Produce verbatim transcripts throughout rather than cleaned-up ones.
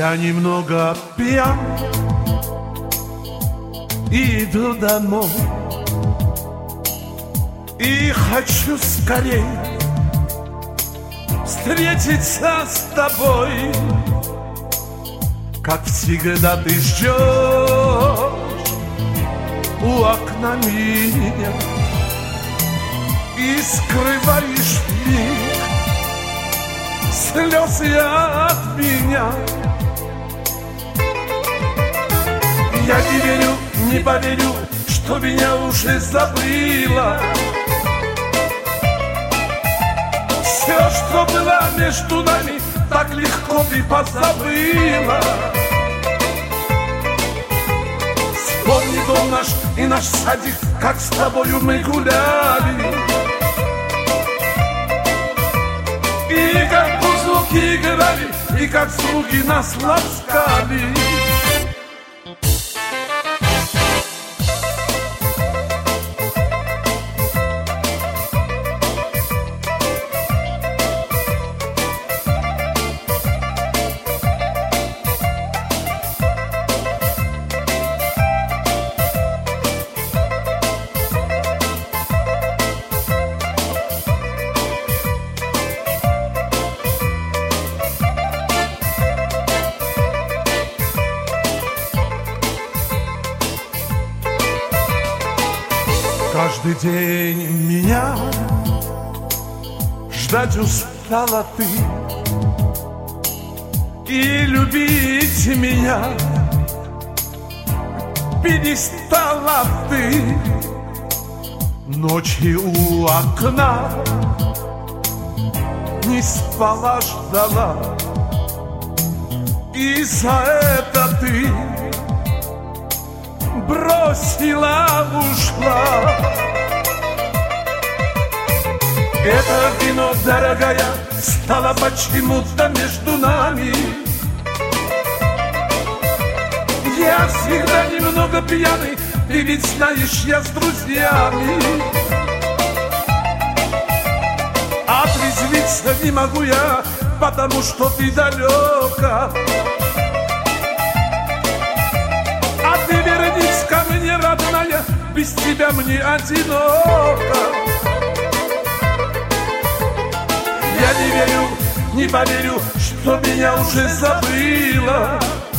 Я немного пьян и иду домой, и хочу скорее встретиться с тобой. Как всегда ты ждешь у окна меня и скрываешь миг слезы от меня. Я не верю, не поверю, что меня уже забыла. Все, что было между нами, так легко ты позабыла. Вспомни дом наш и наш садик, как с тобою мы гуляли, и как музыки играли, и как слуги нас ласкали. Каждый день меня ждать устала ты, и любить меня перестала ты. Ночью у окна не спала, ждала, и за это ты бросила, ушла. Это вино, дорогая, стало почему-то между нами. Я всегда немного пьяный, ты ведь знаешь, я с друзьями. А трезвиться не могу я, потому что ты далека. А ты вернись ко мне, родная, без тебя мне одиноко. Я не верю, не поверю, что меня уже забыла.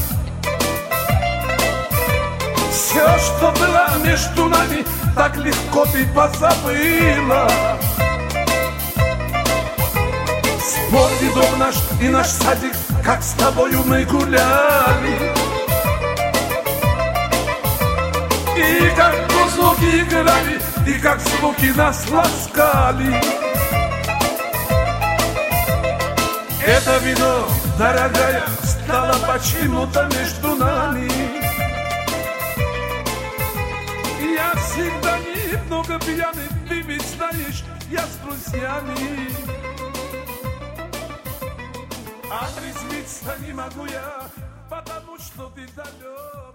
Все, что было между нами, так легко ты позабыла. Вспомни дом наш и наш садик, как с тобою мы гуляли, и как музыки играли, и как звуки нас ласкали. Это вино, дорогая, стало почему-то между нами. Я всегда немного пьяный, ты ведь знаешь, я с друзьями. А трезвиться не могу я, потому что ты далек.